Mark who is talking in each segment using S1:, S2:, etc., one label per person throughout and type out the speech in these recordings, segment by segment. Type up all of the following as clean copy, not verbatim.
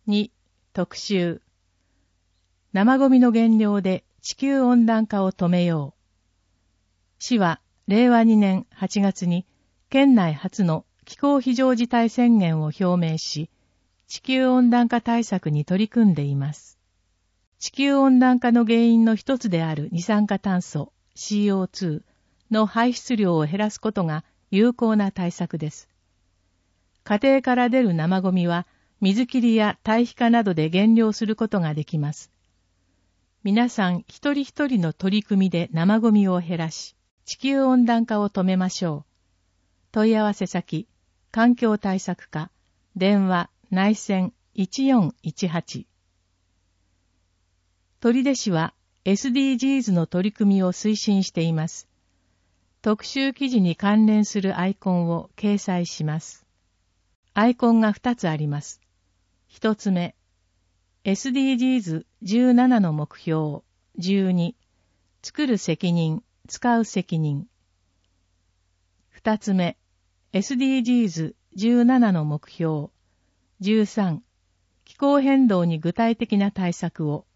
S1: 2、特集。生ゴミの減量で地球温暖化を止めよう。市は令和2年8月に県内初の気候非常事態宣言を表明し、地球温暖化対策に取り組んでいます。地球温暖化の原因の一つである二酸化炭素 CO2 の排出量を減らすことが有効な対策です。家庭から出る生ゴミは水切りや堆肥化などで減量することができます。皆さん一人一人の取り組みで生ゴミを減らし、地球温暖化を止めましょう。問い合わせ先、環境対策課、電話、内線1418。取手市は SDGs の取り組みを推進しています。特集記事に関連するアイコンを掲載します。アイコンが2つあります。1つ目、SDGs17 の目標、12、作る責任、使う責任。2つ目、SDGs17 の目標、13、気候変動に具体的な対策を。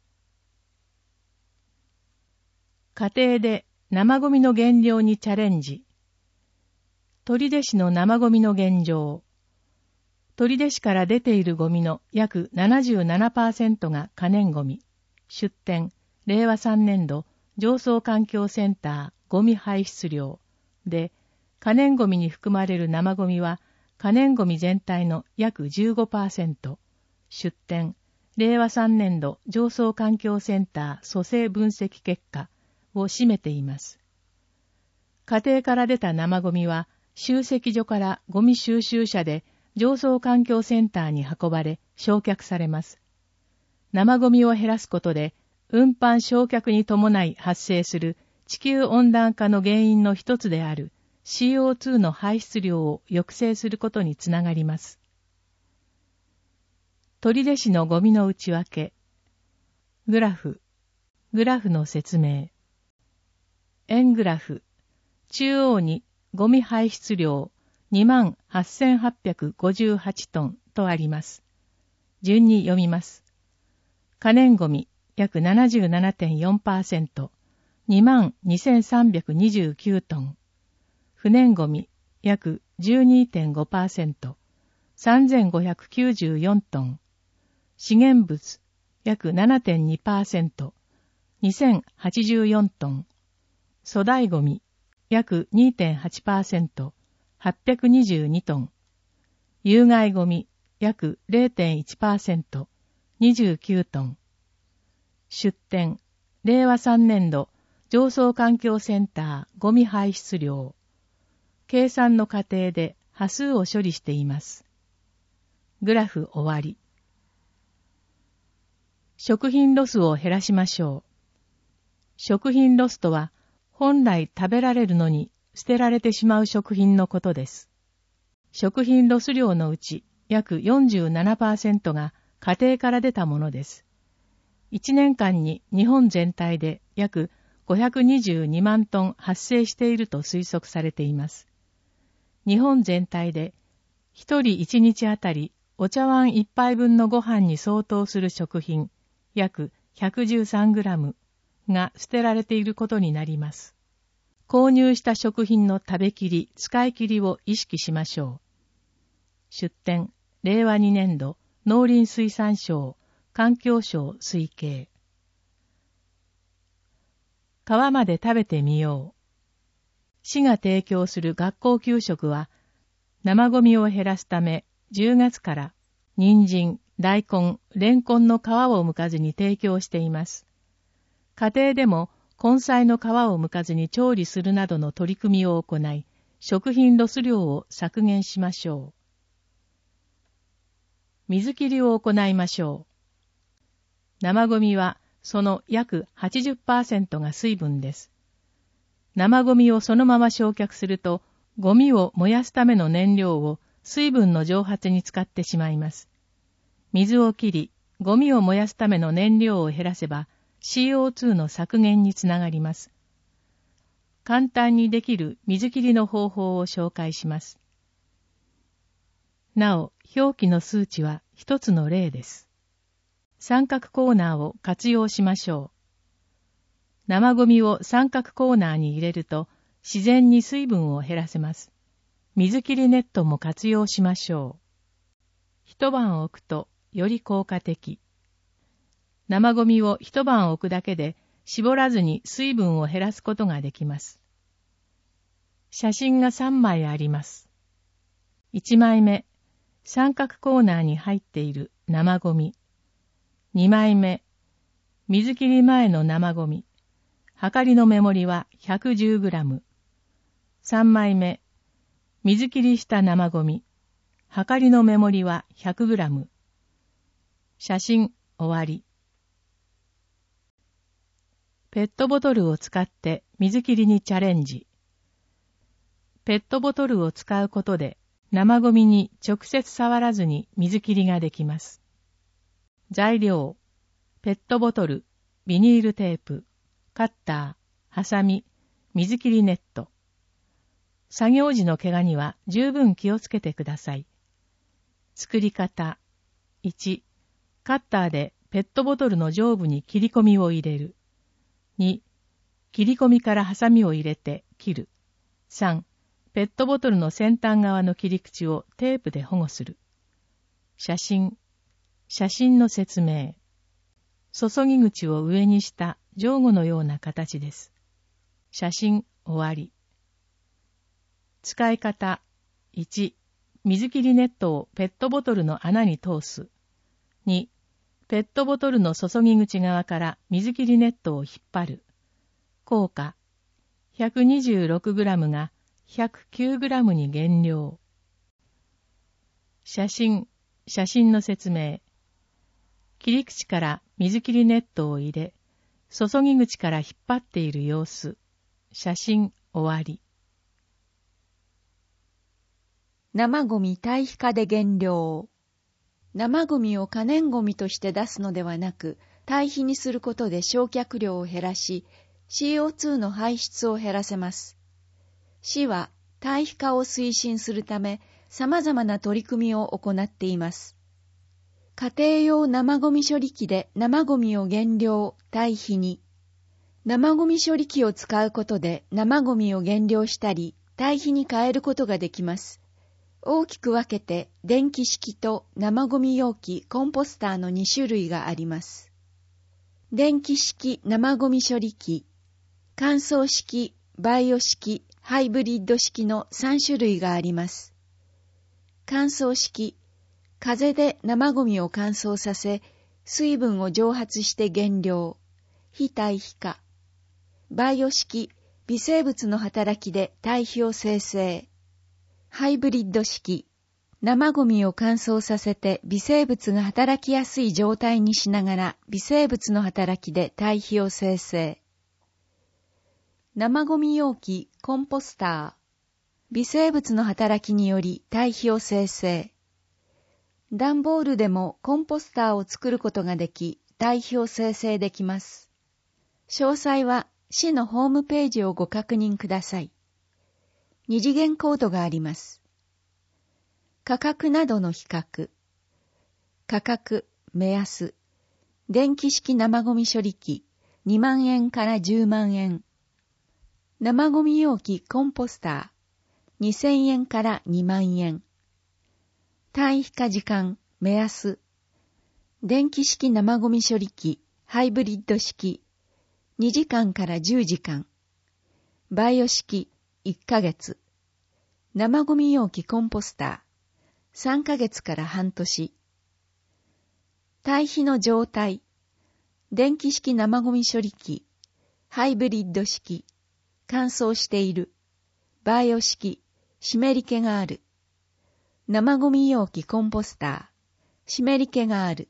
S1: 家庭で生ゴミの減量にチャレンジ。取手市の生ゴミの現状。取手市から出ているゴミの約 77% が可燃ゴミ。出典、令和3年度上層環境センターゴミ排出量で、可燃ゴミに含まれる生ゴミは可燃ゴミ全体の約 15%。出典、令和3年度上層環境センター組成分析結果を占めています。家庭から出た生ゴミは集積所からゴミ収集車で上層環境センターに運ばれ焼却されます。生ゴミを減らすことで運搬焼却に伴い発生する地球温暖化の原因の一つである CO2 の排出量を抑制することにつながります。取手市のゴミの内訳。グラフの説明。円グラフ。中央にゴミ排出量28,858 トンとあります。順に読みます。可燃ゴミ約 77.4%、22,329 トン。不燃ゴミ約 12.5%、3,594 トン。資源物約 7.2%、2,084 トン。粗大ゴミ約 2.8%、822トン。有害ゴミ約 0.1%、29トン。出典、令和3年度上層環境センターゴミ排出量。計算の過程で波数を処理しています。グラフ終わり。食品ロスを減らしましょう。食品ロスとは、本来食べられるのに捨てられてしまう食品のことです。食品ロス量のうち約 47% が家庭から出たものです。1年間に日本全体で約522万トン発生していると推測されています。日本全体で1人1日あたりお茶碗1杯分のご飯に相当する食品約113グラムが捨てられていることになります。購入した食品の食べきり、使い切りを意識しましょう。出典、令和2年度農林水産省、環境省推計。皮まで食べてみよう。市が提供する学校給食は、生ゴミを減らすため、10月から人参、大根、レンコンの皮を剥かずに提供しています。家庭でも根菜の皮を剥かずに調理するなどの取り組みを行い、食品ロス量を削減しましょう。水切りを行いましょう。生ゴミはその約 80% が水分です。生ゴミをそのまま焼却すると、ゴミを燃やすための燃料を水分の蒸発に使ってしまいます。水を切り、ゴミを燃やすための燃料を減らせば、CO2 の削減につながります。簡単にできる水切りの方法を紹介します。なお、表記の数値は一つの例です。三角コーナーを活用しましょう。生ゴミを三角コーナーに入れると自然に水分を減らせます。水切りネットも活用しましょう。一晩置くとより効果的。生ゴミを一晩置くだけで絞らずに水分を減らすことができます。写真が3枚あります。1枚目、三角コーナーに入っている生ゴミ。2枚目、水切り前の生ゴミ。はかりの目盛りは 110g。3枚目、水切りした生ゴミ。はかりの目盛りは 100g。写真終わり。ペットボトルを使って水切りにチャレンジ。ペットボトルを使うことで生ゴミに直接触らずに水切りができます。材料、ペットボトル、ビニールテープ、カッター、ハサミ、水切りネット。作業時の怪我には十分気をつけてください。作り方。1、カッターでペットボトルの上部に切り込みを入れる。2、切り込みからハサミを入れて切る。3、ペットボトルの先端側の切り口をテープで保護する。写真の説明。注ぎ口を上にした上後のような形です。写真終わり。使い方。1、水切りネットをペットボトルの穴に通す。2、ペットボトルの注ぎ口側から水切りネットを引っ張る。効果。126g が 109g に減量。写真の説明。切り口から水切りネットを入れ、注ぎ口から引っ張っている様子。写真終わり。
S2: 生ゴミ堆肥化で減量。生ゴミを可燃ゴミとして出すのではなく、堆肥にすることで焼却量を減らし、CO2 の排出を減らせます。市は堆肥化を推進するため、様々な取り組みを行っています。家庭用生ゴミ処理機で生ゴミを減量、堆肥に。生ゴミ処理機を使うことで生ゴミを減量したり、堆肥に変えることができます。大きく分けて電気式と生ゴミ容器、コンポスターの2種類があります。電気式生ゴミ処理機、乾燥式、バイオ式、ハイブリッド式の3種類があります。乾燥式、風で生ゴミを乾燥させ、水分を蒸発して減量、非堆肥化。バイオ式、微生物の働きで堆肥を生成。ハイブリッド式、生ゴミを乾燥させて微生物が働きやすい状態にしながら微生物の働きで堆肥を生成。生ゴミ容器、コンポスター。微生物の働きにより堆肥を生成。段ボールでもコンポスターを作ることができ、堆肥を生成できます。詳細は市のホームページをご確認ください。二次元コードがあります。価格などの比較。価格、目安。電気式生ゴミ処理機、2万円から10万円。生ゴミ容器コンポスター、2000円から2万円。堆肥化時間、目安。電気式生ゴミ処理機、ハイブリッド式、2時間から10時間。バイオ式、1ヶ月。生ゴミ容器コンポスター、3ヶ月から半年。堆肥の状態。電気式生ゴミ処理機、ハイブリッド式、乾燥している。バイオ式、湿り気がある。生ゴミ容器コンポスター、湿り気がある。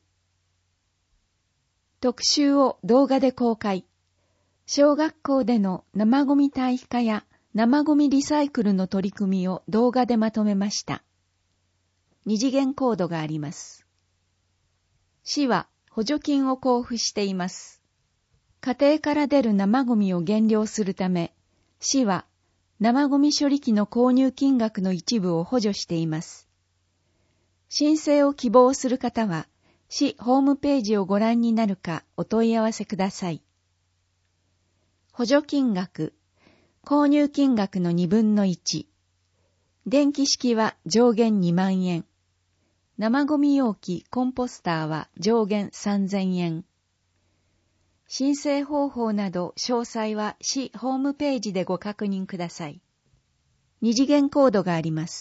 S2: 特集を動画で公開。小学校での生ゴミ堆肥化や生ゴミリサイクルの取り組みを動画でまとめました。二次元コードがあります。市は補助金を交付しています。家庭から出る生ゴミを減量するため、市は生ゴミ処理機の購入金額の一部を補助しています。 申請を希望する方は、市ホームページをご覧になるかお問い合わせください。補助金額、購入金額の2分の1。電気式は上限2万円。生ゴミ容器コンポスターは上限3000円。申請方法など詳細は市ホームページでご確認ください。二次元コードがあります。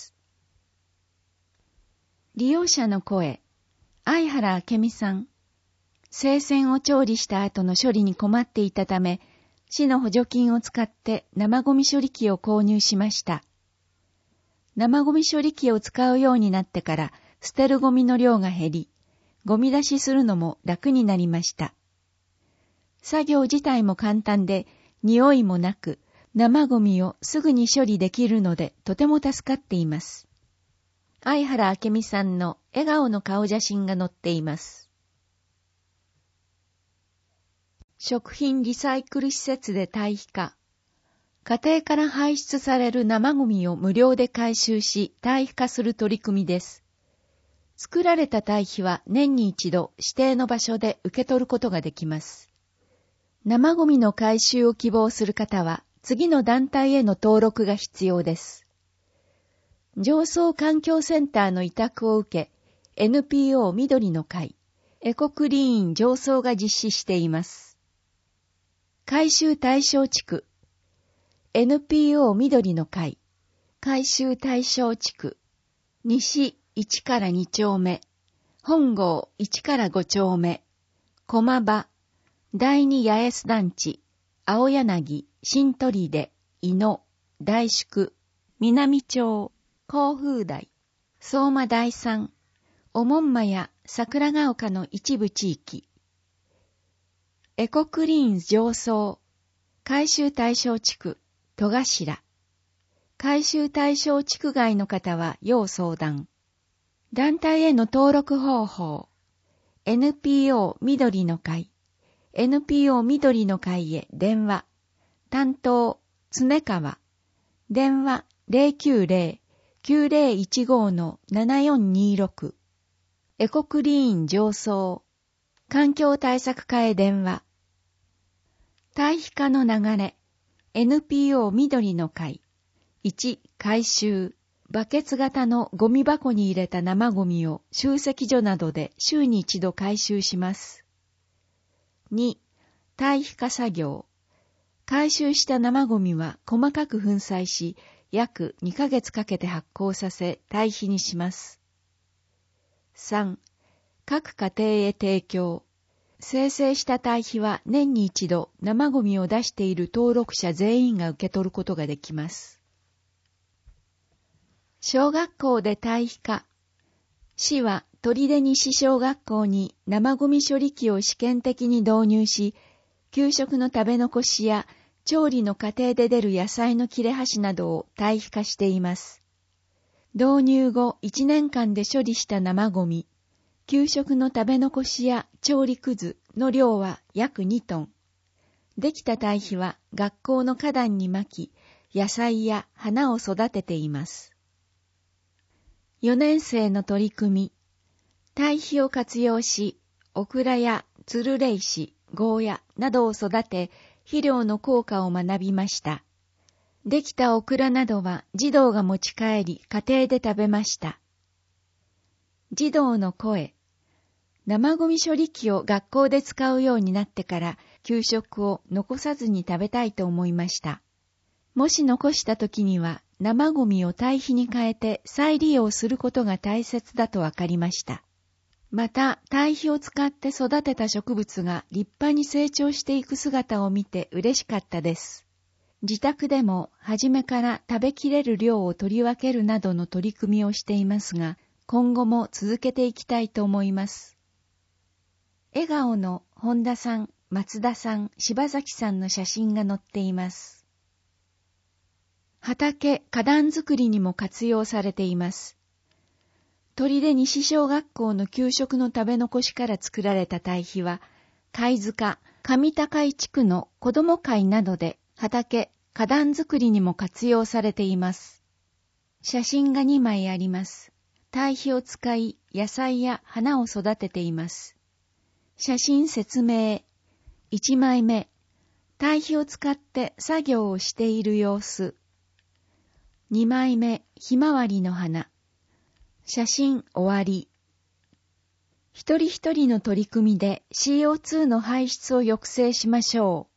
S2: 利用者の声。相原明美さん。生鮮を調理した後の処理に困っていたため、市の補助金を使って生ゴミ処理機を購入しました。生ゴミ処理機を使うようになってから捨てるゴミの量が減り、ゴミ出しするのも楽になりました。作業自体も簡単で、匂いもなく、生ゴミをすぐに処理できるのでとても助かっています。相原明美さんの笑顔の顔写真が載っています。食品リサイクル施設で堆肥化。家庭から排出される生ゴミを無料で回収し堆肥化する取り組みです。作られた堆肥は年に一度指定の場所で受け取ることができます。生ゴミの回収を希望する方は次の団体への登録が必要です。上層環境センターの委託を受け、NPO 緑の会、エコクリーン上層が実施しています。回収対象地区、NPO 緑の会、回収対象地区、西1から2丁目、本郷1から5丁目、駒場、第二八重洲団地、青柳、新砦、伊野、大宿、南町、甲風台、相馬第三、おもんまや桜ヶ丘の一部地域、エコクリーン上層、回収対象地区、戸頭、回収対象地区外の方は要相談。団体への登録方法、NPO 緑の会、NPO 緑の会へ電話、担当、常川、電話 090-9015-7426、エコクリーン上層、環境対策課へ電話、堆肥化の流れ、NPO 緑の会、1、回収、バケツ型のゴミ箱に入れた生ゴミを集積所などで週に一度回収します。2、堆肥化作業。回収した生ゴミは細かく粉砕し、約2ヶ月かけて発酵させ堆肥にします。3、各家庭へ提供。生成した堆肥は年に一度生ゴミを出している登録者全員が受け取ることができます。小学校で堆肥化。市は取手西小学校に生ゴミ処理機を試験的に導入し、給食の食べ残しや調理の過程で出る野菜の切れ端などを堆肥化しています。導入後1年間で処理した生ゴミ、給食の食べ残しや調理くずの量は約2トン。できた堆肥は学校の花壇にまき、野菜や花を育てています。4年生の取り組み。堆肥を活用し、オクラやツルレイシ、ゴーヤなどを育て、肥料の効果を学びました。できたオクラなどは児童が持ち帰り、家庭で食べました。児童の声。生ゴミ処理機を学校で使うようになってから、給食を残さずに食べたいと思いました。もし残した時には、生ゴミを堆肥に変えて再利用することが大切だとわかりました。また、堆肥を使って育てた植物が立派に成長していく姿を見て嬉しかったです。自宅でも初めから食べきれる量を取り分けるなどの取り組みをしていますが、今後も続けていきたいと思います。笑顔の本田さん、松田さん、柴崎さんの写真が載っています。畑、花壇作りにも活用されています。取手西小学校の給食の食べ残しから作られた堆肥は、貝塚、上高井地区の子ども会などで畑、花壇作りにも活用されています。写真が2枚あります。 堆肥を使い野菜や花を育てています。写真説明。1枚目、堆肥を使って作業をしている様子。2枚目、ひまわりの花。写真終わり。一人一人の取り組みで CO2 の排出を抑制しましょう。